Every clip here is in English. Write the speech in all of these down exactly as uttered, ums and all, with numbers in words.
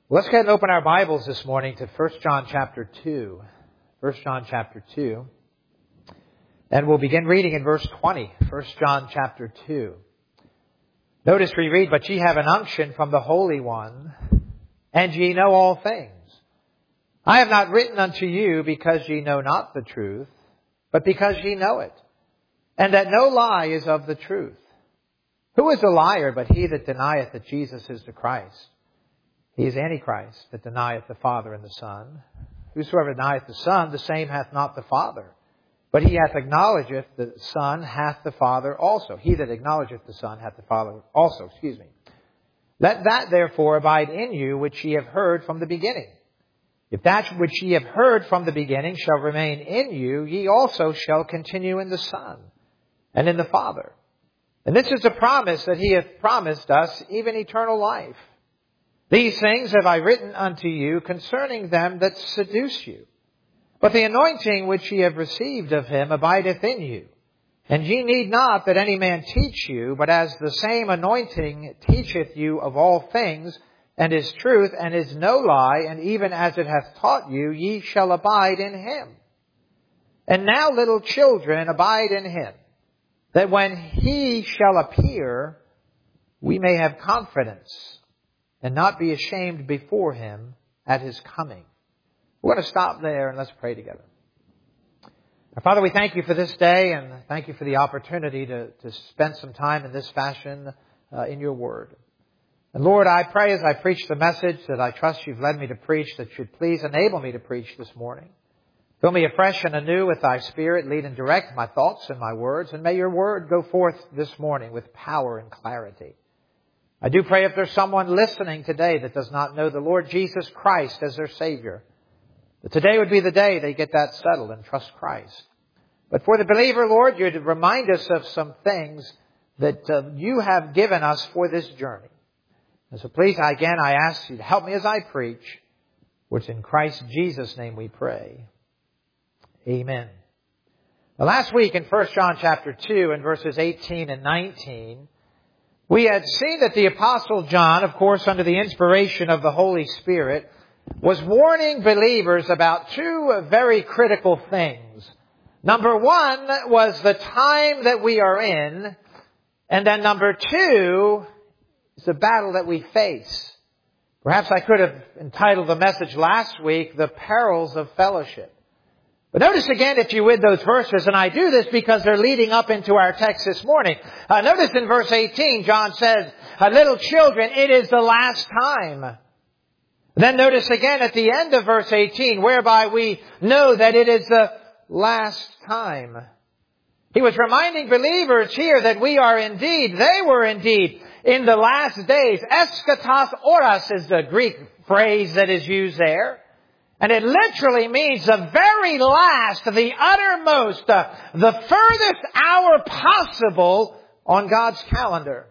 Let's go ahead and open our Bibles this morning to First John chapter two. First John chapter two. And we'll begin reading in verse twenty. First John chapter two. Notice we read, "But ye have an unction from the Holy One, and ye know all things. I have not written unto you because ye know not the truth, but because ye know it, and that no lie is of the truth. Who is a liar but he that denieth that Jesus is the Christ? He is Antichrist, that denieth the Father and the Son. Whosoever denieth the Son, the same hath not the Father. But he hath acknowledgeth the Son hath the Father also. He that acknowledgeth the Son hath the Father also. Excuse me. Let that therefore abide in you which ye have heard from the beginning. If that which ye have heard from the beginning shall remain in you, ye also shall continue in the Son and in the Father. And this is the promise that he hath promised us, even eternal life. These things have I written unto you concerning them that seduce you. But the anointing which ye have received of him abideth in you. And ye need not that any man teach you, but as the same anointing teacheth you of all things, and is truth, and is no lie, and even as it hath taught you, ye shall abide in him. And now, little children, abide in him, that when he shall appear, we may have confidence, and not be ashamed before him at his coming." We're going to stop there and let's pray together. Our Father, we thank you for this day and thank you for the opportunity to, to spend some time in this fashion uh, in your word. And Lord, I pray as I preach the message that I trust you've led me to preach, that should please enable me to preach this morning. Fill me afresh and anew with thy Spirit, lead and direct my thoughts and my words, and may your word go forth this morning with power and clarity. I do pray if there's someone listening today that does not know the Lord Jesus Christ as their Savior, that today would be the day they get that settled and trust Christ. But for the believer, Lord, you'd remind us of some things that uh, you have given us for this journey. And so please, again, I ask you to help me as I preach, which in Christ Jesus' name we pray. Amen. Now, last week in First John chapter two and verses eighteen and nineteen, we had seen that the Apostle John, of course, under the inspiration of the Holy Spirit, was warning believers about two very critical things. Number one was the time that we are in, and then number two is the battle that we face. Perhaps I could have entitled the message last week, "The Perils of Fellowship." But notice again, if you would, those verses, and I do this because they're leading up into our text this morning. Uh, notice in verse eighteen, John says, "Little children, it is the last time." Then notice again at the end of verse eighteen, whereby we know that it is the last time. He was reminding believers here that we are indeed, they were indeed, in the last days. Eschatos oras is the Greek phrase that is used there. And it literally means the very last, the uttermost, uh, the furthest hour possible on God's calendar.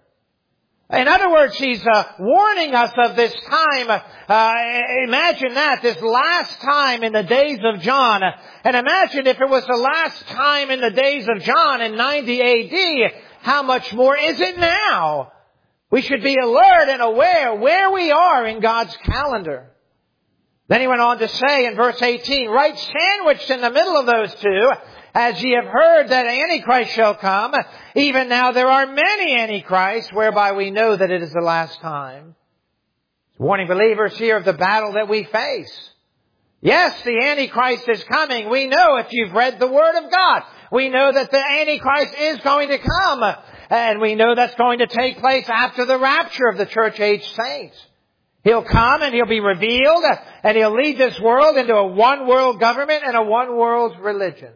In other words, He's uh, warning us of this time. Uh, imagine that, this last time in the days of John. And imagine if it was the last time in the days of John in ninety A D, how much more is it now? We should be alert and aware where we are in God's calendar. Then he went on to say in verse eighteen, "Right sandwiched in the middle of those two, as ye have heard that Antichrist shall come, even now there are many Antichrists, whereby we know that it is the last time." He's warning believers here of the battle that we face. Yes, the Antichrist is coming. We know if you've read the Word of God. We know that the Antichrist is going to come. And we know that's going to take place after the rapture of the church-age saints. He'll come and he'll be revealed and he'll lead this world into a one-world government and a one-world religion.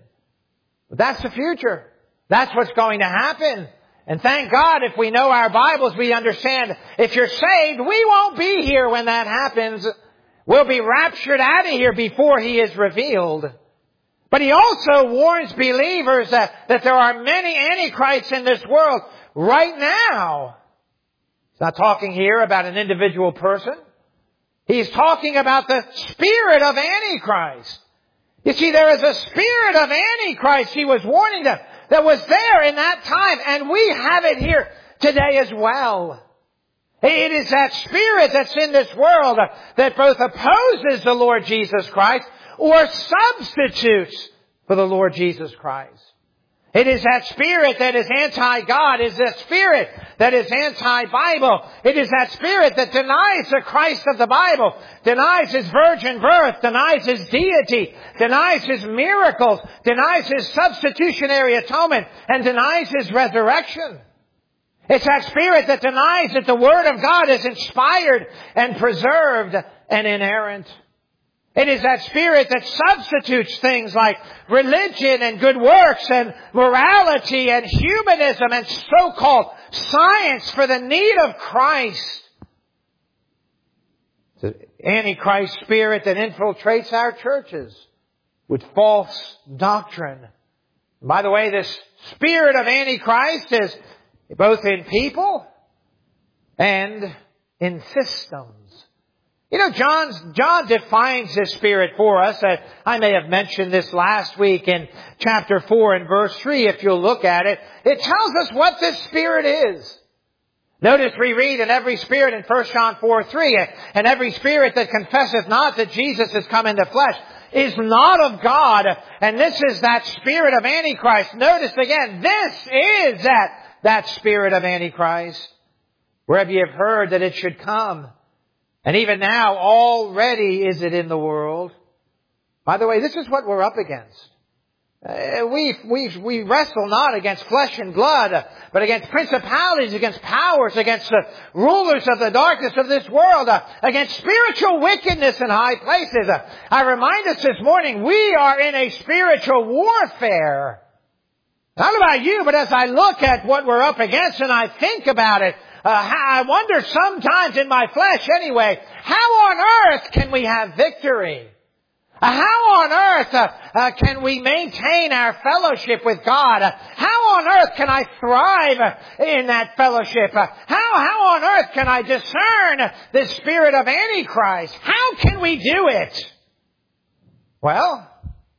But that's the future. That's what's going to happen. And thank God if we know our Bibles, we understand if you're saved, we won't be here when that happens. We'll be raptured out of here before He is revealed. But He also warns believers that, that there are many Antichrists in this world right now. He's not talking here about an individual person. He's talking about the spirit of Antichrist. You see, there is a spirit of Antichrist, he was warning them, that was there in that time. And we have it here today as well. It is that spirit that's in this world that both opposes the Lord Jesus Christ or substitutes for the Lord Jesus Christ. It is that spirit that is anti-God. It is that spirit that is anti-Bible. It is that spirit that denies the Christ of the Bible, denies His virgin birth, denies His deity, denies His miracles, denies His substitutionary atonement, and denies His resurrection. It's that spirit that denies that the Word of God is inspired and preserved and inerrant. It is that spirit that substitutes things like religion and good works and morality and humanism and so-called science for the need of Christ. It's an antichrist spirit that infiltrates our churches with false doctrine. By the way, this spirit of antichrist is both in people and in systems. You know, John's, John defines this spirit for us. Uh, I may have mentioned this last week in chapter four and verse three. If you'll look at it, it tells us what this spirit is. Notice we read, in every spirit in First John four three, and every spirit that confesseth not that Jesus is come in the flesh is not of God. And this is that spirit of Antichrist. Notice again, this is that, that spirit of Antichrist. Wherever you have heard that it should come. And even now, already is it in the world. By the way, this is what we're up against. Uh, we, we, we wrestle not against flesh and blood, but against principalities, against powers, against the rulers of the darkness of this world, uh, against spiritual wickedness in high places. Uh, I remind us this morning, we are in a spiritual warfare. Not about you, but as I look at what we're up against and I think about it, Uh, I wonder sometimes in my flesh anyway, how on earth can we have victory? Uh, how on earth uh, uh, can we maintain our fellowship with God? Uh, how on earth can I thrive uh, in that fellowship? Uh, how, how on earth can I discern the spirit of Antichrist? How can we do it? Well,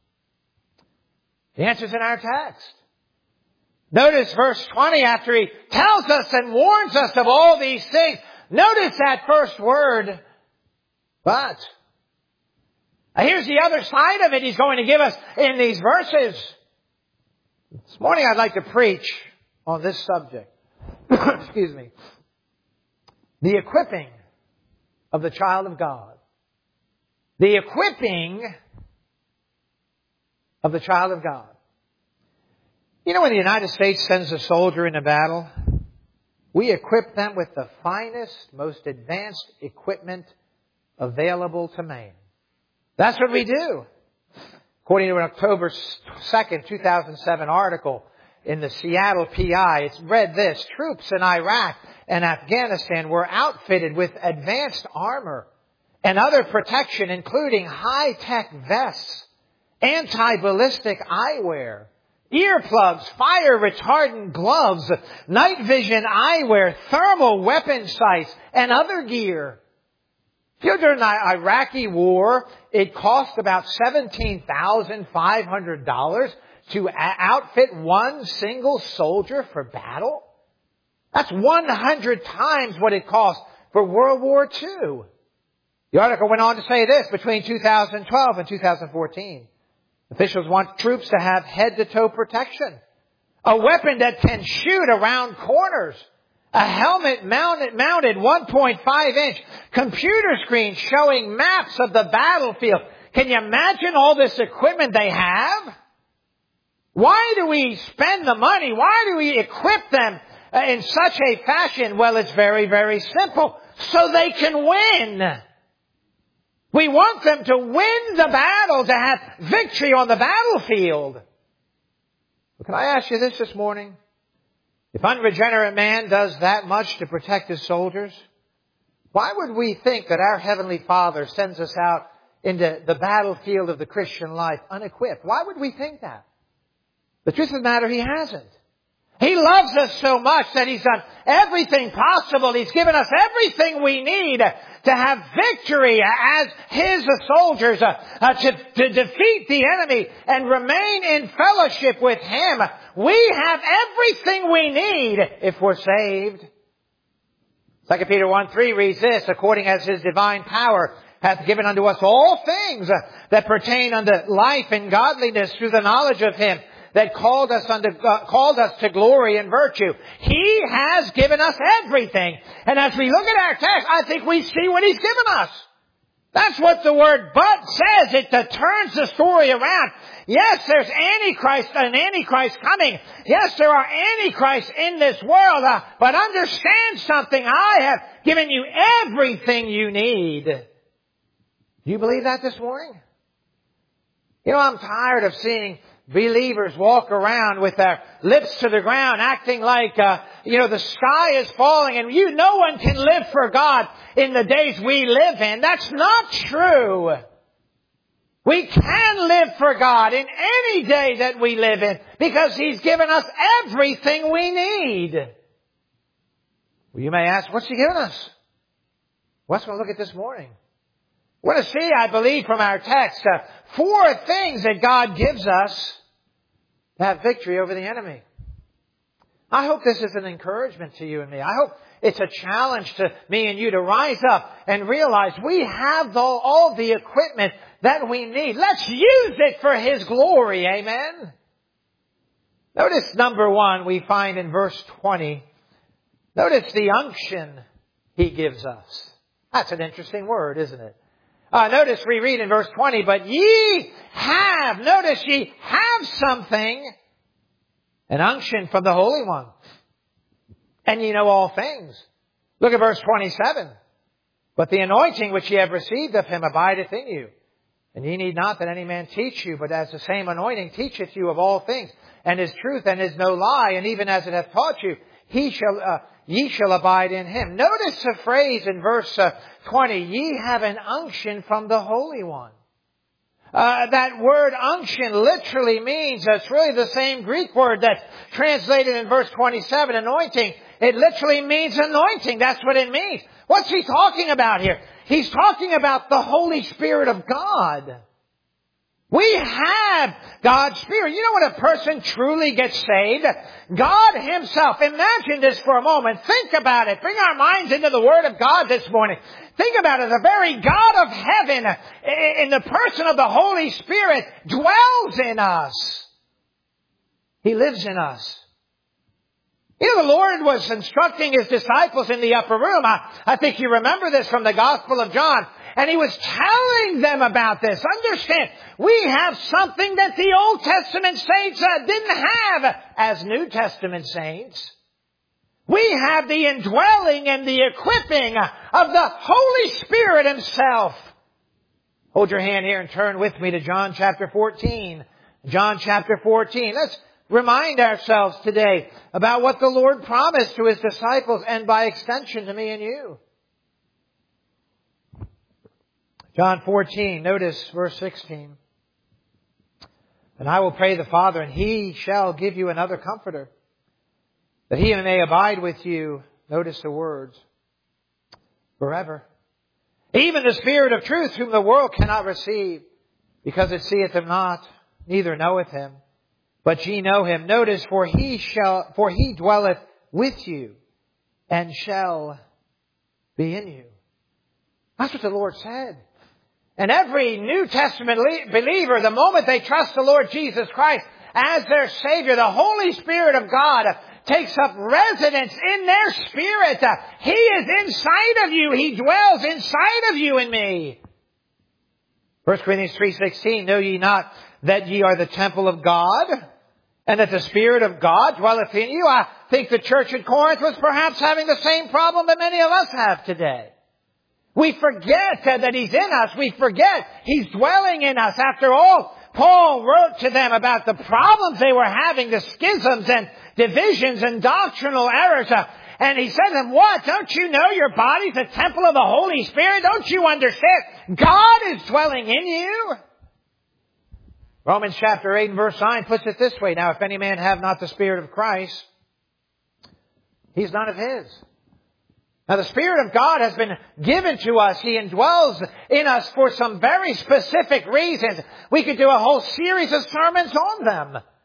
the answer's in our text. Notice verse twenty, after he tells us and warns us of all these things. Notice that first word, but. Now here's the other side of it he's going to give us in these verses. This morning I'd like to preach on this subject. Excuse me. The equipping of the child of God. The equipping of the child of God. You know, when the United States sends a soldier into battle, we equip them with the finest, most advanced equipment available to man. That's what we do. According to an October second, two thousand seven article in the Seattle P I, it's read this: troops in Iraq and Afghanistan were outfitted with advanced armor and other protection, including high-tech vests, anti-ballistic eyewear, earplugs, fire-retardant gloves, night vision eyewear, thermal weapon sights, and other gear. During the Iraqi war, it cost about seventeen thousand five hundred dollars to outfit one single soldier for battle. That's one hundred times what it cost for World War Two. The article went on to say this: between two thousand twelve and two thousand fourteen, officials want troops to have head-to-toe protection, a weapon that can shoot around corners, a helmet mounted, mounted one point five inch computer screen showing maps of the battlefield. Can you imagine all this equipment they have? Why do we spend the money? Why do we equip them in such a fashion? Well, it's very, very simple. So they can win. We want them to win the battle, to have victory on the battlefield. But can I ask you this this morning? If unregenerate man does that much to protect his soldiers, why would we think that our Heavenly Father sends us out into the battlefield of the Christian life unequipped? Why would we think that? The truth of the matter, He hasn't. He loves us so much that He's done everything possible. He's given us everything we need to have victory as His soldiers, uh, uh, to, to defeat the enemy and remain in fellowship with Him. We have everything we need if we're saved. Second Peter one three reads this, according as His divine power hath given unto us all things that pertain unto life and godliness through the knowledge of Him that called us unto, uh, called us to glory and virtue. He has given us everything. And as we look at our text, I think we see what He's given us. That's what the word but says. It uh, turns the story around. Yes, there's Antichrist, an Antichrist coming. Yes, there are Antichrists in this world. Uh, but understand something. I have given you everything you need. Do you believe that this morning? You know, I'm tired of seeing believers walk around with their lips to the ground, acting like, uh, you know, the sky is falling and you, no one can live for God in the days we live in. That's not true. We can live for God in any day that we live in because He's given us everything we need. Well, you may ask, what's He given us? What's going to look at this morning? We're going to see, I believe, from our text, uh, four things that God gives us to have victory over the enemy. I hope this is an encouragement to you and me. I hope it's a challenge to me and you to rise up and realize we have the, all the equipment that we need. Let's use it for His glory. Amen. Notice number one we find in verse twenty. Notice the unction He gives us. That's an interesting word, isn't it? Uh, notice we read in verse twenty, but ye have, notice ye have something, an unction from the Holy One. And ye know all things. Look at verse twenty-seven. But the anointing which ye have received of Him abideth in you. And ye need not that any man teach you, but as the same anointing teacheth you of all things, and is truth and is no lie, and even as it hath taught you, he shall, uh, ye shall abide in Him. Notice the phrase in verse uh, twenty, ye have an unction from the Holy One. Uh, that word unction literally means, uh, it's really the same Greek word that's translated in verse twenty-seven, anointing. It literally means anointing. That's what it means. What's he talking about here? He's talking about the Holy Spirit of God. We have God's Spirit. You know when a person truly gets saved? God Himself. Imagine this for a moment. Think about it. Bring our minds into the Word of God this morning. Think about it. The very God of heaven, in the person of the Holy Spirit, dwells in us. He lives in us. You know, the Lord was instructing His disciples in the upper room. I, I think you remember this from the Gospel of John. And He was telling them about this. Understand, we have something that the Old Testament saints uh, didn't have as New Testament saints. We have the indwelling and the equipping of the Holy Spirit Himself. Hold your hand here and turn with me to John chapter fourteen. John chapter fourteen. Let's remind ourselves today about what the Lord promised to His disciples and by extension to me and you. John fourteen, notice verse sixteen. And I will pray the Father, and He shall give you another Comforter, that He may abide with you, notice the words, forever. Even the Spirit of truth, whom the world cannot receive, because it seeth Him not, neither knoweth Him. But ye know Him. Notice, for He shall, for He dwelleth with you, and shall be in you. That's what the Lord said. And every New Testament believer, the moment they trust the Lord Jesus Christ as their Savior, the Holy Spirit of God takes up residence in their spirit. He is inside of you. He dwells inside of you and me. First Corinthians three sixteen, know ye not that ye are the temple of God, and that the Spirit of God dwelleth in you? I think the church at Corinth was perhaps having the same problem that many of us have today. We forget that He's in us. We forget He's dwelling in us. After all, Paul wrote to them about the problems they were having, the schisms and divisions and doctrinal errors. And he said to them, what? Don't you know your body's a temple of the Holy Spirit? Don't you understand? God is dwelling in you. Romans chapter eight and verse nine puts it this way. Now, if any man have not the Spirit of Christ, he's none of His. Now, the Spirit of God has been given to us. He indwells in us for some very specific reasons. We could do a whole series of sermons on them.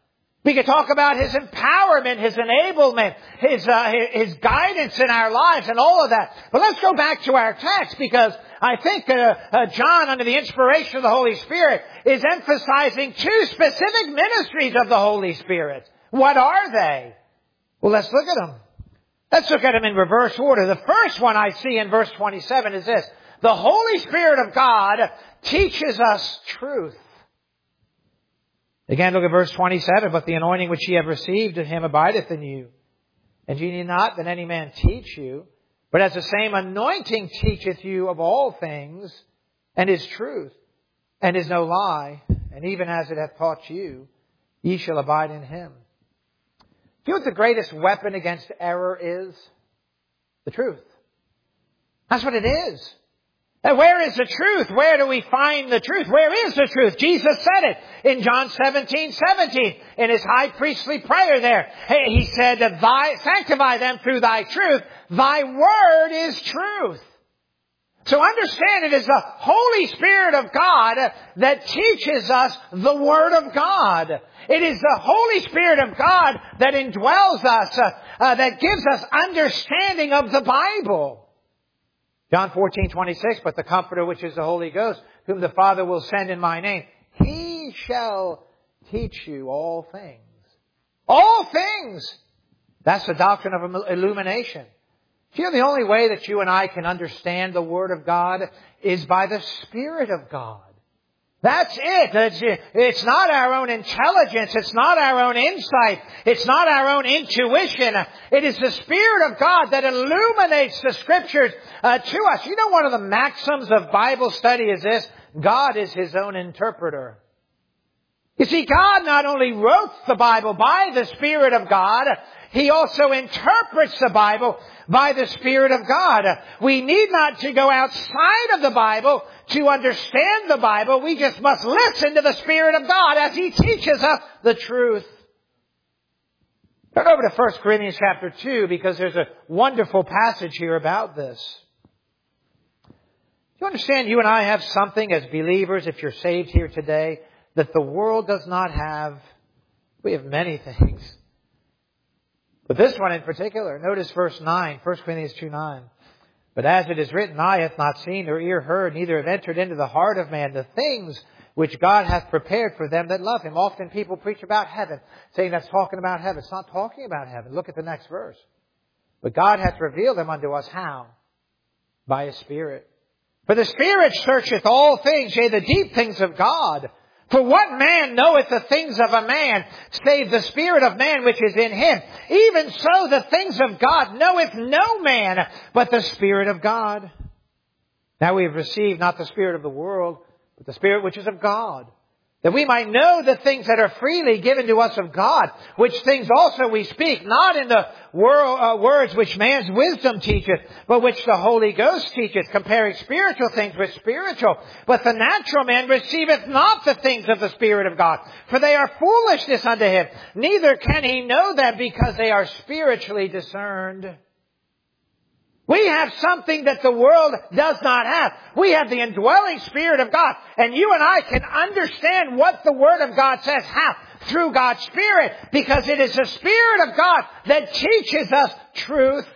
We could talk about His empowerment, His enablement, His, uh, His guidance in our lives and all of that. But let's go back to our text, because I think uh, uh, John, under the inspiration of the Holy Spirit, is emphasizing two specific ministries of the Holy Spirit. What are they? Well, let's look at them. Let's look at them in reverse order. The first one I see in verse twenty-seven is this. The Holy Spirit of God teaches us truth. Again, look at verse twenty-seven. But the anointing which ye have received of Him abideth in you. And ye need not that any man teach you. But as the same anointing teacheth you of all things, and is truth, and is no lie, and even as it hath taught you, ye shall abide in Him. Do you know what the greatest weapon against error is? The truth. That's what it is. And where is the truth? Where do we find the truth? Where is the truth? Jesus said it in John seventeen seventeen in His high priestly prayer there. He said, "Thy, sanctify them through Thy truth. Thy word is truth." So understand, it is the Holy Spirit of God that teaches us the Word of God. It is the Holy Spirit of God that indwells us, uh, uh, that gives us understanding of the Bible. John fourteen twenty-six, but the Comforter, which is the Holy Ghost, whom the Father will send in my name, He shall teach you all things. All things! That's the doctrine of illumination. You know, the only way that you and I can understand the Word of God is by the Spirit of God. That's it. It's, it's not our own intelligence. It's not our own insight. It's not our own intuition. It is the Spirit of God that illuminates the Scriptures uh, to us. You know, one of the maxims of Bible study is this: God is His own interpreter. You see, God not only wrote the Bible by the Spirit of God, He also interprets the Bible by the Spirit of God. We need not to go outside of the Bible to understand the Bible. We just must listen to the Spirit of God as He teaches us the truth. Turn over to First Corinthians chapter two, because there's a wonderful passage here about this. Do you understand you and I have something as believers, if you're saved here today, that the world does not have? We have many things. But this one in particular, notice verse nine, First Corinthians two nine. But as it is written, eye hath not seen, nor ear heard, neither have entered into the heart of man the things which God hath prepared for them that love Him. Often people preach about heaven, saying that's talking about heaven. It's not talking about heaven. Look at the next verse. But God hath revealed them unto us how? By His Spirit. For the Spirit searcheth all things, yea, the deep things of God. For what man knoweth the things of a man, save the spirit of man which is in him? Even so the things of God knoweth no man, but the Spirit of God. Now we have received not the spirit of the world, but the Spirit which is of God, that we might know the things that are freely given to us of God, which things also we speak, not in the wor- uh, words which man's wisdom teacheth, but which the Holy Ghost teacheth, comparing spiritual things with spiritual. But the natural man receiveth not the things of the Spirit of God, for they are foolishness unto him. Neither can he know them, because they are spiritually discerned. We have something that the world does not have. We have the indwelling Spirit of God. And you and I can understand what the Word of God says. How? Through God's Spirit. Because it is the Spirit of God that teaches us truth.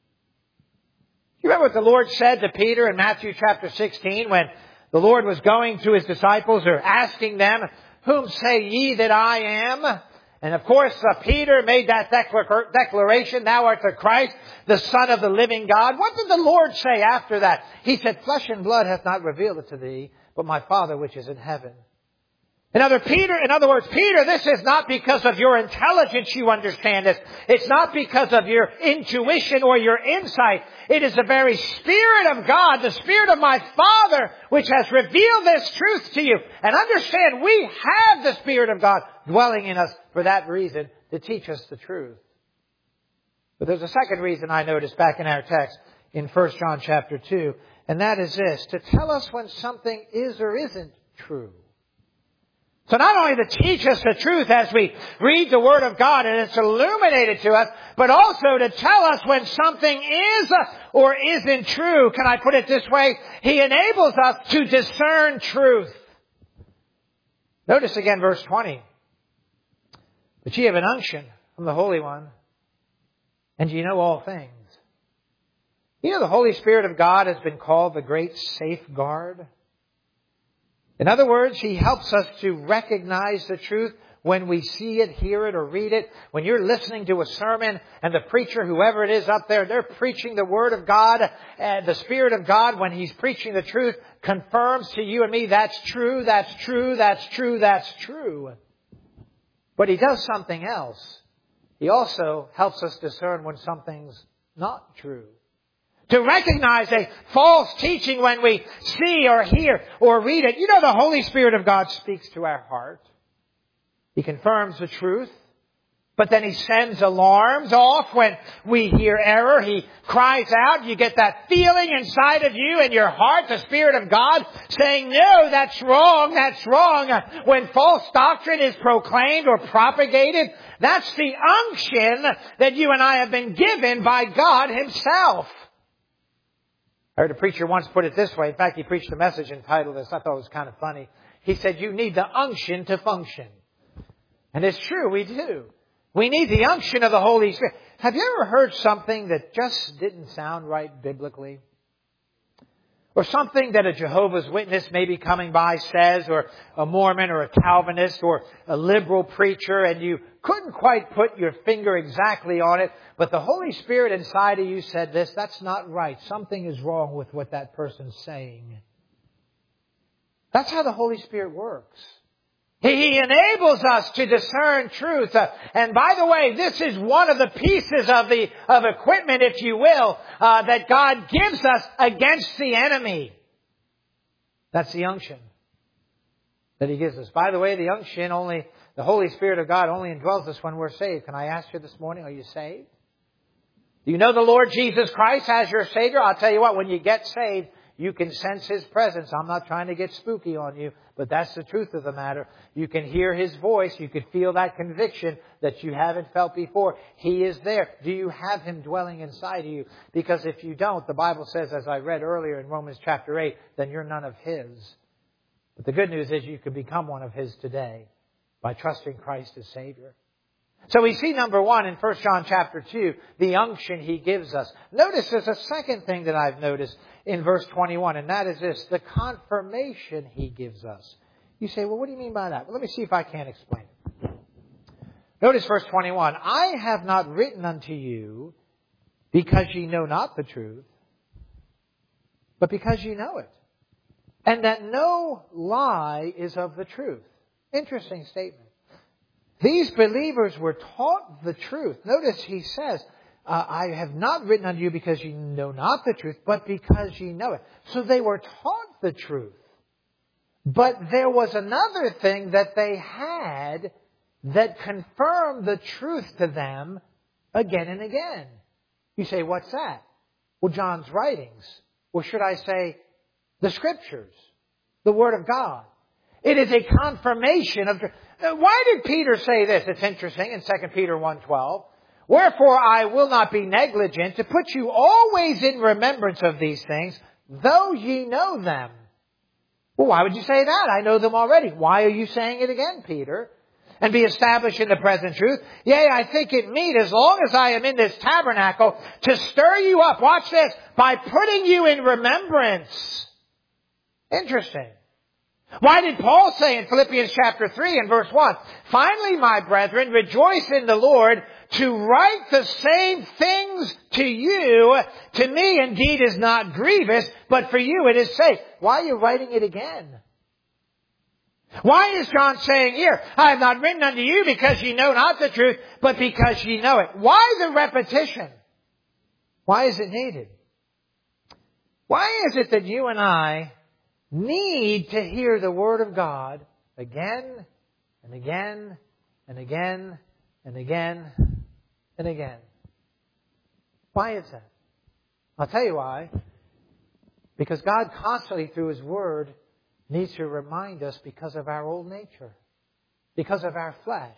You remember what the Lord said to Peter in Matthew chapter sixteen, when the Lord was going to His disciples, or asking them, whom say ye that I am? And of course, uh, Peter made that declar- declaration, thou art the Christ, the Son of the living God. What did the Lord say after that? He said, flesh and blood hath not revealed it to thee, but my Father which is in heaven. In other, Peter, in other words, Peter, this is not because of your intelligence you understand this. It's not because of your intuition or your insight. It is the very Spirit of God, the Spirit of my Father, which has revealed this truth to you. And understand, we have the Spirit of God dwelling in us for that reason, to teach us the truth. But there's a second reason I noticed back in our text in First John chapter two, and that is this: to tell us when something is or isn't true. So not only to teach us the truth as we read the Word of God and it's illuminated to us, but also to tell us when something is or isn't true. Can I put it this way? He enables us to discern truth. Notice again verse twenty. But ye have an unction from the Holy One, and ye know all things. You know, the Holy Spirit of God has been called the great safeguard. In other words, He helps us to recognize the truth when we see it, hear it, or read it. When you're listening to a sermon and the preacher, whoever it is up there, they're preaching the Word of God, and the Spirit of God, when He's preaching the truth, confirms to you and me, that's true, that's true, that's true, that's true. But He does something else. He also helps us discern when something's not true. To recognize a false teaching when we see or hear or read it. You know, the Holy Spirit of God speaks to our heart. He confirms the truth. But then He sends alarms off when we hear error. He cries out. You get that feeling inside of you and your heart, the Spirit of God, saying, no, that's wrong, that's wrong. When false doctrine is proclaimed or propagated, that's the unction that you and I have been given by God Himself. I heard a preacher once put it this way. In fact, he preached a message entitled this. I thought it was kind of funny. He said, you need the unction to function. And it's true, we do. We need the unction of the Holy Spirit. Have you ever heard something that just didn't sound right biblically? Or something that a Jehovah's Witness maybe coming by says, or a Mormon or a Calvinist or a liberal preacher, and you couldn't quite put your finger exactly on it, but the Holy Spirit inside of you said this, that's not right. Something is wrong with what that person's saying. That's how the Holy Spirit works. He enables us to discern truth. Uh, and by the way, this is one of the pieces of the of equipment, if you will, uh, that God gives us against the enemy. That's the unction that He gives us. By the way, the unction only, the Holy Spirit of God only indwells us when we're saved. Can I ask you this morning, are you saved? Do you know the Lord Jesus Christ as your Savior? I'll tell you what, when you get saved, you can sense His presence. I'm not trying to get spooky on you, but that's the truth of the matter. You can hear His voice. You can feel that conviction that you haven't felt before. He is there. Do you have Him dwelling inside of you? Because if you don't, the Bible says, as I read earlier in Romans chapter eight, then you're none of His. But the good news is you can become one of His today by trusting Christ as Savior. So we see, number one, in First John chapter two, the unction He gives us. Notice there's a second thing that I've noticed in verse twenty-one, and that is this, the confirmation He gives us. You say, well, what do you mean by that? Well, let me see if I can explain it. Notice verse twenty-one, I have not written unto you because ye know not the truth, but because ye know it, and that no lie is of the truth. Interesting statement. These believers were taught the truth. Notice He says, uh, I have not written unto you because ye know not the truth, but because ye know it. So they were taught the truth. But there was another thing that they had that confirmed the truth to them again and again. You say, what's that? Well, John's writings. Or should I say, the Scriptures. The Word of God. It is a confirmation of truth. Why did Peter say this? It's interesting in Second Peter one twelve. Wherefore I will not be negligent to put you always in remembrance of these things, though ye know them. Well, why would you say that? I know them already. Why are you saying it again, Peter? And be established in the present truth. Yea, I think it meet, as long as I am in this tabernacle, to stir you up. Watch this. By putting you in remembrance. Interesting. Why did Paul say in Philippians chapter three and verse one, finally, my brethren, rejoice in the Lord. To write the same things to you, to me indeed is not grievous, but for you it is safe. Why are you writing it again? Why is John saying here, I have not written unto you because ye know not the truth, but because ye know it? Why the repetition? Why is it needed? Why is it that you and I need to hear the Word of God again and again and again and again and again? Why is that? I'll tell you why. Because God constantly, through His Word, needs to remind us because of our old nature, because of our flesh.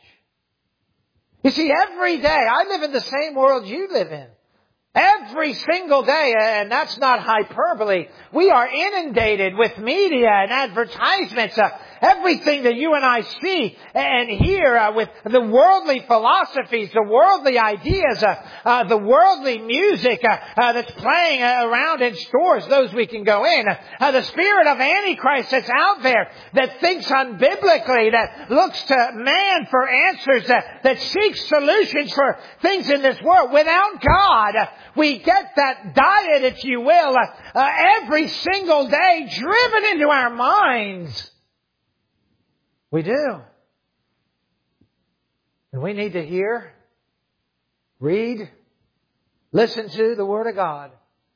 You see, every day, I live in the same world you live in. Every single day, and that's not hyperbole, we are inundated with media and advertisements. Uh, everything that you and I see and hear uh, with the worldly philosophies, the worldly ideas, uh, uh, the worldly music uh, uh, that's playing uh, around in stores, those we can go in. Uh, the spirit of Antichrist that's out there that thinks unbiblically, that looks to man for answers, that, that seeks solutions for things in this world. Without God, uh, we get that diet, if you will, uh, uh, every single day driven into our minds. We do. And we need to hear, read, listen to the Word of God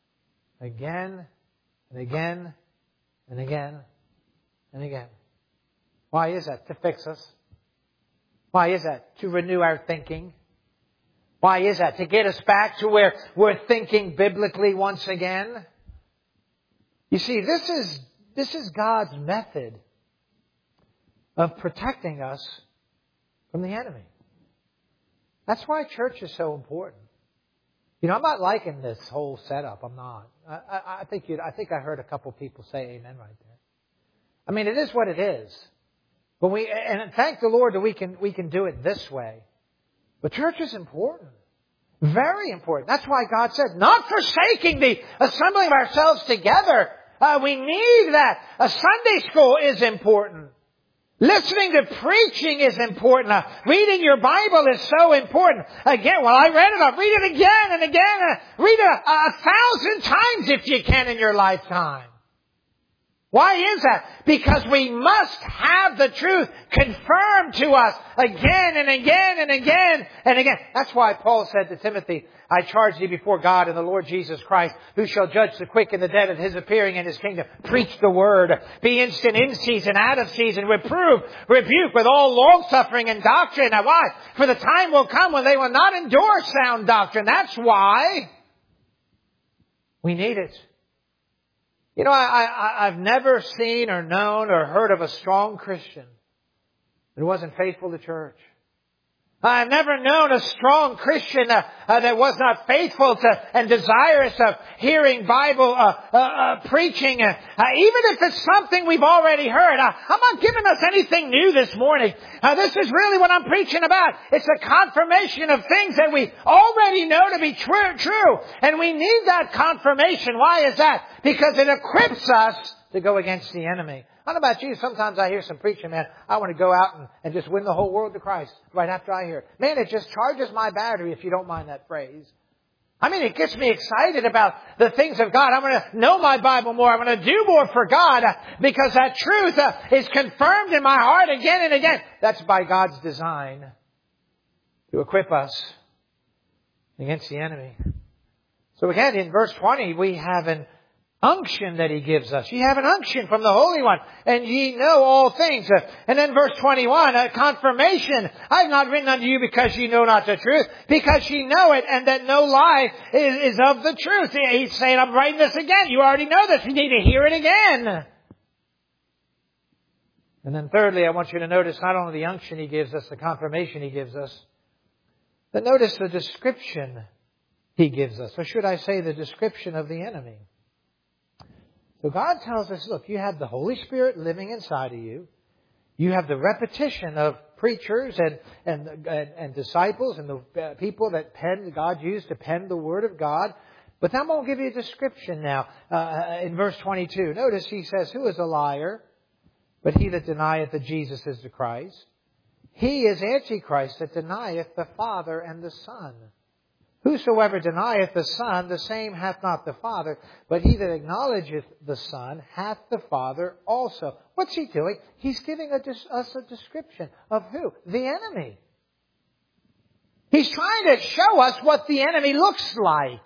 again and again and again and again. Why is that? To fix us. Why is that? To renew our thinking. Why is that? To get us back to where we're thinking biblically once again. You see, this is, this is God's method of protecting us from the enemy. That's why church is so important. You know, I'm not liking this whole setup. I'm not. I, I, I think you. I think I heard a couple people say amen right there. I mean, it is what it is. But we, and thank the Lord that we can we can do it this way. But church is important. Very important. That's why God said, not forsaking the assembling of ourselves together. Uh, we need that. A Sunday school is important. Listening to preaching is important. Uh, reading your Bible is so important. Again, well, I read it. I'll read it again and again. Uh, read it a, a thousand times if you can in your lifetime. Why is that? Because we must have the truth confirmed to us again and again and again and again. That's why Paul said to Timothy, I charge thee before God and the Lord Jesus Christ, who shall judge the quick and the dead at His appearing in His kingdom. Preach the word. Be instant in season, out of season. Reprove, rebuke with all long-suffering and doctrine. Now why? For the time will come when they will not endure sound doctrine. That's why we need it. You know, I, I, I've never seen or known or heard of a strong Christian that wasn't faithful to church. I've never known a strong Christian uh, uh, that was not faithful to and desirous of hearing Bible uh, uh, uh, preaching. Uh, uh, even if it's something we've already heard. Uh, I'm not giving us anything new this morning. Uh, this is really what I'm preaching about. It's a confirmation of things that we already know to be true. true. And we need that confirmation. Why is that? Because it equips us to go against the enemy. I don't know about you. Sometimes I hear some preaching, man, I want to go out and, and just win the whole world to Christ right after I hear it. Man, it just charges my battery, if you don't mind that phrase. I mean, it gets me excited about the things of God. I'm going to know my Bible more. I'm going to do more for God uh, because that truth uh, is confirmed in my heart again and again. That's by God's design to equip us against the enemy. So again, in verse twenty, we have an unction that He gives us. Ye have an unction from the Holy One, and ye know all things. Uh, and then verse twenty-one, a confirmation. I have not written unto you because ye know not the truth, because ye know it, and that no lie is, is of the truth. He's saying, I'm writing this again. You already know this. You need to hear it again. And then thirdly, I want you to notice not only the unction He gives us, the confirmation He gives us, but notice the description He gives us. Or should I say the description of the enemy. So God tells us, look, you have the Holy Spirit living inside of you. You have the repetition of preachers and and and, and disciples and the uh, people that pen God used to pen the Word of God. But then I'm going to give you a description now uh, in verse twenty-two. Notice He says, who is a liar? But he that denieth that Jesus is the Christ. He is Antichrist that denieth the Father and the Son. Whosoever denieth the Son, the same hath not the Father, but he that acknowledgeth the Son hath the Father also. What's He doing? He's giving a, us a description of who? The enemy. He's trying to show us what the enemy looks like.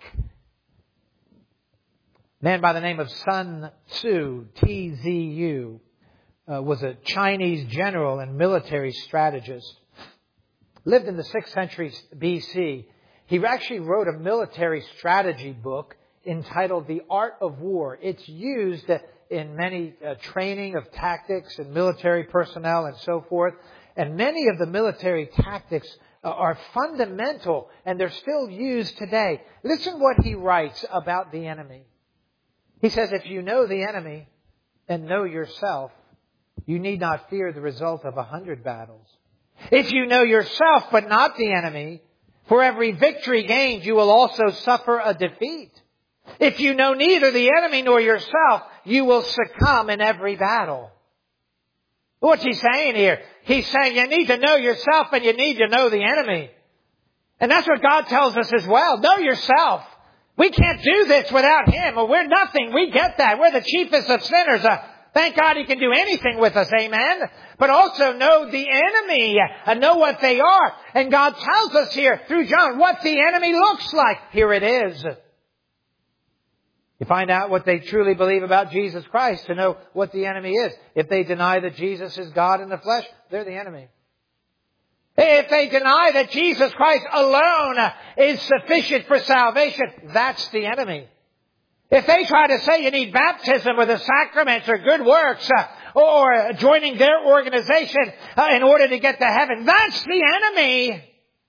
A man by the name of Sun Tzu, T Z U, uh, was a Chinese general and military strategist. Lived in the sixth century B C. He actually wrote a military strategy book entitled The Art of War. It's used in many uh, training of tactics and military personnel and so forth. And many of the military tactics uh, are fundamental and they're still used today. Listen what he writes about the enemy. He says, if you know the enemy and know yourself, you need not fear the result of a hundred battles. If you know yourself but not the enemy, for every victory gained you will also suffer a defeat. If you know neither the enemy nor yourself, you will succumb in every battle. What's he saying here? He's saying you need to know yourself and you need to know the enemy. And that's what God tells us as well. Know yourself. We can't do this without Him. Well, we're nothing. We get that. We're the chiefest of sinners. Uh, thank God He can do anything with us. Amen. But also know the enemy and know what they are. And God tells us here through John what the enemy looks like. Here it is. You find out what they truly believe about Jesus Christ to know what the enemy is. If they deny that Jesus is God in the flesh, they're the enemy. If they deny that Jesus Christ alone is sufficient for salvation, that's the enemy. If they try to say you need baptism or the sacraments or good works uh, or joining their organization uh, in order to get to heaven, that's the enemy.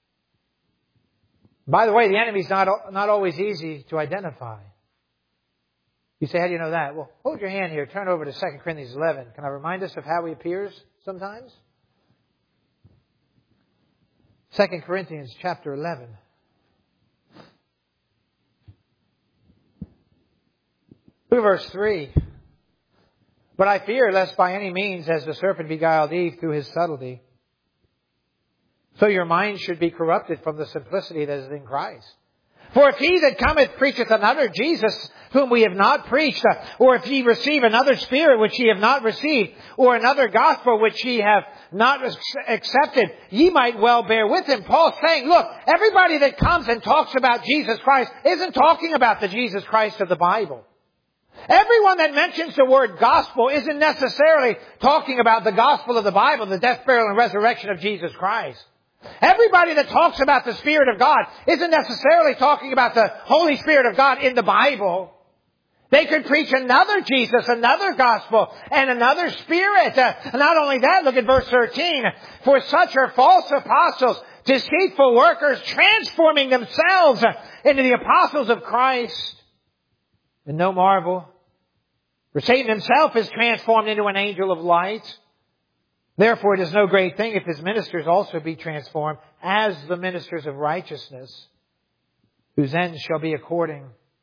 By the way, the enemy's not, not always easy to identify. You say, how do you know that? Well, hold your hand here. Turn over to Second Corinthians eleven. Can I remind us of how he appears sometimes? Second Corinthians chapter eleven. Look at verse three. But I fear lest by any means, as the serpent beguiled Eve through his subtlety, so your mind should be corrupted from the simplicity that is in Christ. For if he that cometh preacheth another Jesus, whom we have not preached, or if ye receive another spirit which ye have not received, or another gospel which ye have not accepted, ye might well bear with him. Paul's saying, look, everybody that comes and talks about Jesus Christ isn't talking about the Jesus Christ of the Bible. Everyone that mentions the word gospel isn't necessarily talking about the gospel of the Bible, the death, burial, and resurrection of Jesus Christ. Everybody that talks about the Spirit of God isn't necessarily talking about the Holy Spirit of God in the Bible. They could preach another Jesus, another gospel, and another Spirit. Uh, not only that, look at verse thirteen. For such are false apostles, deceitful workers, transforming themselves into the apostles of Christ. And no marvel, for Satan himself is transformed into an angel of light. Therefore, it is no great thing if his ministers also be transformed as the ministers of righteousness, whose end shall be according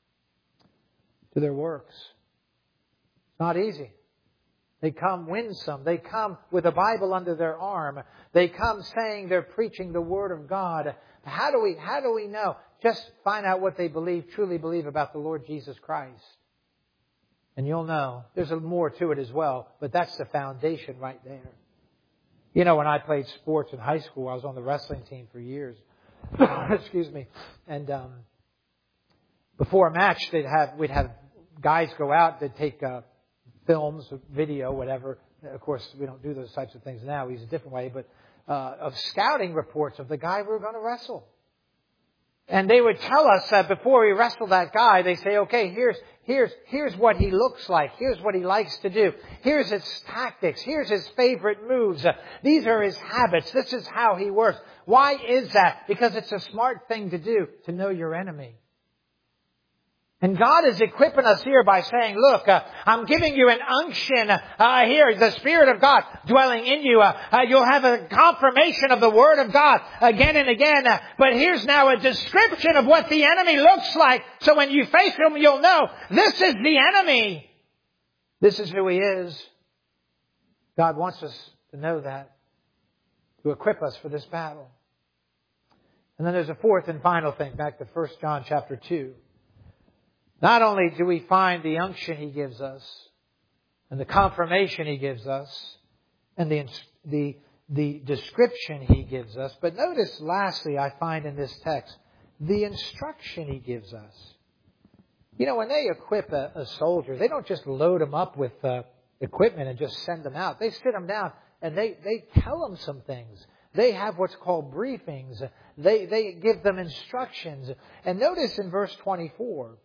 to their works. It's not easy. They come winsome. They come with a Bible under their arm. They come saying they're preaching the Word of God. How do we, how do we know? Just find out what they believe, truly believe about the Lord Jesus Christ. And you'll know. There's more to it as well, but that's the foundation right there. You know, when I played sports in high school, I was on the wrestling team for years. Excuse me. And um, before a match, they'd have we'd have guys go out. They'd take uh, films, video, whatever. Of course, we don't do those types of things now. We use a different way. But uh, of scouting reports of the guy we were going to wrestle. And they would tell us that before we wrestle that guy, they say, okay, here's here's here's what he looks like. Here's what he likes to do. Here's his tactics. Here's his favorite moves. Uh, these are his habits. This is how he works. Why is that? Because it's a smart thing to do, to know your enemy. And God is equipping us here by saying, look, uh, I'm giving you an unction uh, here, the Spirit of God dwelling in you. Uh, uh, you'll have a confirmation of the Word of God again and again. Uh, but here's now a description of what the enemy looks like. So when you face him, you'll know this is the enemy. This is who he is. God wants us to know that, to equip us for this battle. And then there's a fourth and final thing, back to First John chapter two. Not only do we find the unction he gives us and the confirmation he gives us and the, the, the description he gives us, but notice lastly I find in this text the instruction he gives us. You know, when they equip a, a soldier, they don't just load them up with uh, equipment and just send them out. They sit them down and they, they tell them some things. They have what's called briefings. They, they give them instructions. And notice in verse twenty-four,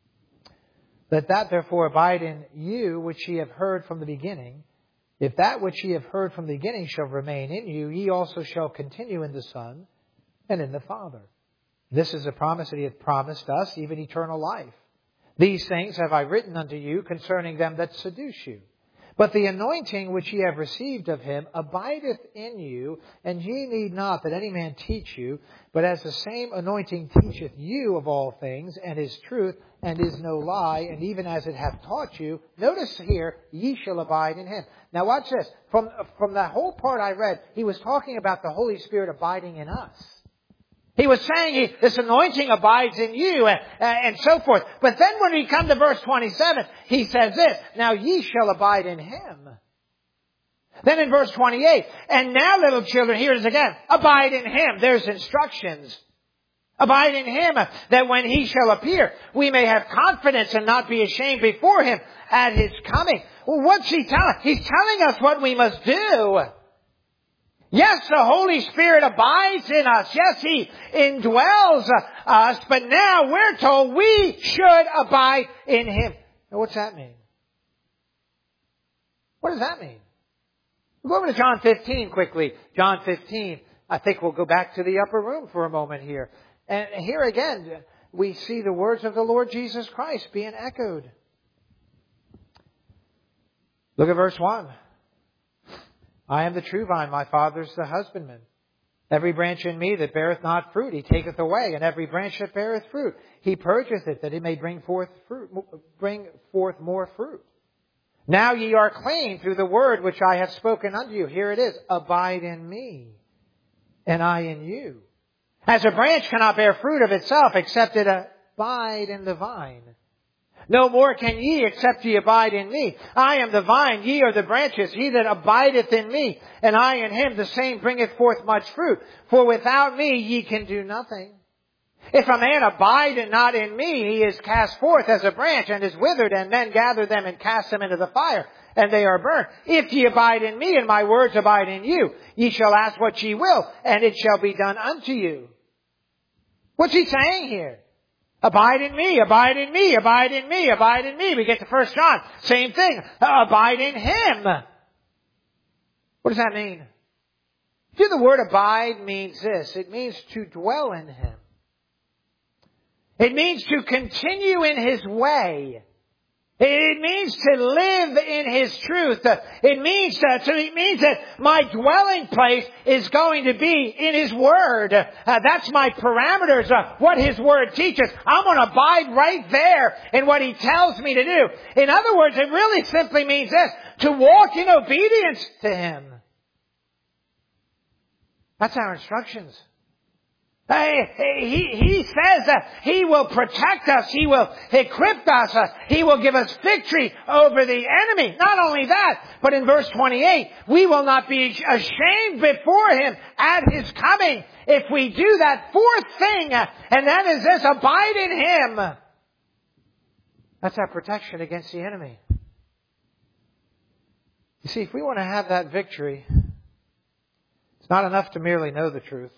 let that therefore abide in you which ye have heard from the beginning. If that which ye have heard from the beginning shall remain in you, ye also shall continue in the Son and in the Father. This is a promise that he hath promised us, even eternal life. These things have I written unto you concerning them that seduce you. But the anointing which ye have received of him abideth in you, and ye need not that any man teach you, but as the same anointing teacheth you of all things, and is truth, and is no lie, and even as it hath taught you, notice here, ye shall abide in him. Now watch this. From, from the whole part I read, he was talking about the Holy Spirit abiding in us. He was saying he, this anointing abides in you and, uh, and so forth. But then when we come to verse twenty-seven, he says this, now ye shall abide in him. Then in verse twenty-eight, and now little children, here it is again, abide in him. There's instructions. Abide in him, that when he shall appear, we may have confidence and not be ashamed before him at his coming. Well, what's he telling? He's telling us what we must do. Yes, the Holy Spirit abides in us. Yes, He indwells us. But now we're told we should abide in Him. Now, what's that mean? What does that mean? We'll go over to John fifteen quickly. John fifteen. I think we'll go back to the upper room for a moment here. And here again, we see the words of the Lord Jesus Christ being echoed. Look at verse one. I am the true vine, my Father is the husbandman. Every branch in me that beareth not fruit, He taketh away, and every branch that beareth fruit, He purgeth it, that it may bring forth fruit, bring forth more fruit. Now ye are clean through the word which I have spoken unto you. Here it is, abide in me, and I in you. As a branch cannot bear fruit of itself, except it abide in the vine. No more can ye, except ye abide in me. I am the vine, ye are the branches. He that abideth in me, and I in him, the same bringeth forth much fruit. For without me ye can do nothing. If a man abide not in me, he is cast forth as a branch, and is withered, and men gather them and cast them into the fire, and they are burnt. If ye abide in me, and my words abide in you, ye shall ask what ye will, and it shall be done unto you. What's he saying here? Abide in me, abide in me, abide in me, abide in me. We get to First John. Same thing. Abide in him. What does that mean? See, the word abide means this. It means to dwell in him. It means to continue in his way. It means to live in his truth. It means that, so it means that my dwelling place is going to be in his word. Uh, that's my parameters of what his word teaches. I'm going to abide right there in what he tells me to do. In other words, it really simply means this, to walk in obedience to him. That's our instructions. He, he says that He will protect us. He will equip us. He will give us victory over the enemy. Not only that, but in verse twenty-eight, we will not be ashamed before Him at His coming. If we do that fourth thing, and that is this, abide in Him. That's our protection against the enemy. You see, if we want to have that victory, it's not enough to merely know the truth.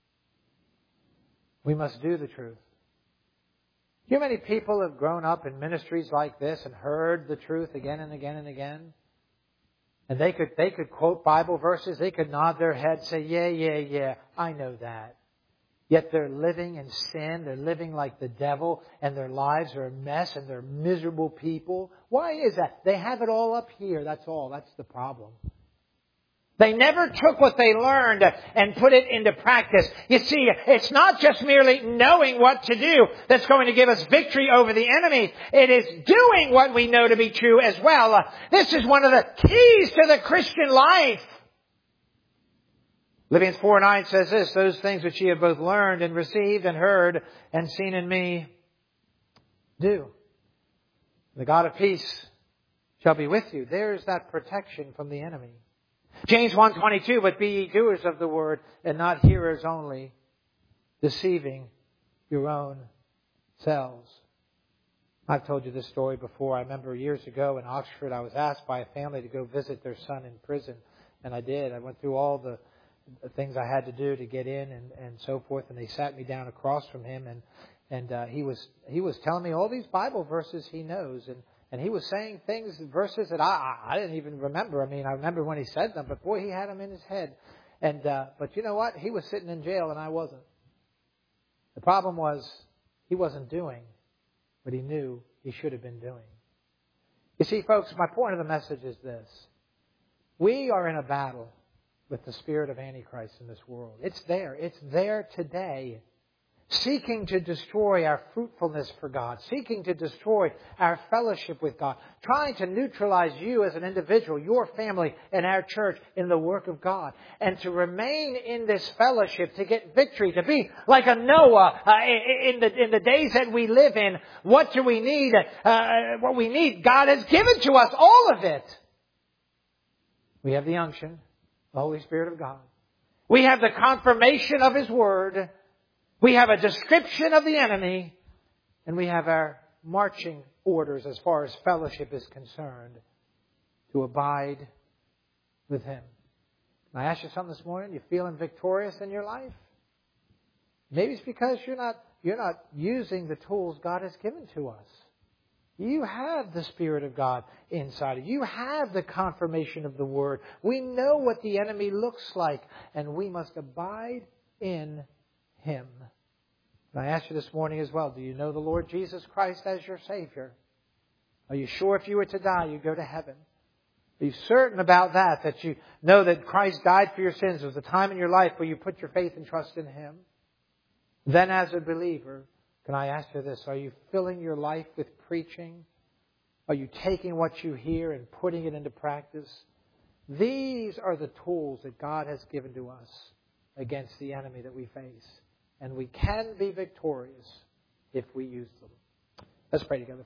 We must do the truth. You know how many people have grown up in ministries like this and heard the truth again and again and again? And they could, they could quote Bible verses. They could nod their head, say, yeah, yeah, yeah, I know that. Yet they're living in sin. They're living like the devil, and their lives are a mess, and they're miserable people. Why is that? They have it all up here. That's all. That's the problem. They never took what they learned and put it into practice. You see, it's not just merely knowing what to do that's going to give us victory over the enemy. It is doing what we know to be true as well. This is one of the keys to the Christian life. Philippians four nine says this, those things which ye have both learned and received and heard and seen in me, do. The God of peace shall be with you. There's that protection from the enemy. James one twenty-two, but be ye doers of the word and not hearers only, deceiving your own selves. I've told you this story before. I remember years ago in Oxford, I was asked by a family to go visit their son in prison. And I did. I went through all the things I had to do to get in and, and so forth. And they sat me down across from him. And, and uh, he was he was telling me all these Bible verses he knows. And And he was saying things, verses that I, I didn't even remember. I mean, I remember when he said them, but boy, he had them in his head. And uh, but you know what? He was sitting in jail and I wasn't. The problem was he wasn't doing what he knew he should have been doing. You see, folks, my point of the message is this. We are in a battle with the spirit of Antichrist in this world. It's there. It's there today. Seeking to destroy our fruitfulness for God. Seeking to destroy our fellowship with God. Trying to neutralize you as an individual, your family, and our church in the work of God. And to remain in this fellowship, to get victory, to be like a Noah uh, in, the, in the days that we live in. What do we need? Uh, what we need, God has given to us all of it. We have the unction, the Holy Spirit of God. We have the confirmation of His Word. We have a description of the enemy, and we have our marching orders as far as fellowship is concerned to abide with Him. Can I ask you something this morning? You feeling victorious in your life? Maybe it's because you're not, you're not using the tools God has given to us. You have the Spirit of God inside of you. You have the confirmation of the Word. We know what the enemy looks like, and we must abide in Him. And I ask you this morning as well, do you know the Lord Jesus Christ as your Savior? Are you sure if you were to die, you'd go to heaven? Are you certain about that, that you know that Christ died for your sins? There was a time in your life where you put your faith and trust in Him. Then as a believer, can I ask you this, are you filling your life with preaching? Are you taking what you hear and putting it into practice? These are the tools that God has given to us against the enemy that we face. And we can be victorious if we use them. Let's pray together.